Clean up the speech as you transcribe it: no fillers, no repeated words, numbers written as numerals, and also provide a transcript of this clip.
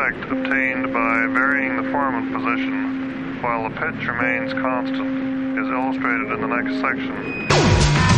effect obtained by varying the form and position while the pitch remains constant is illustrated in the next section.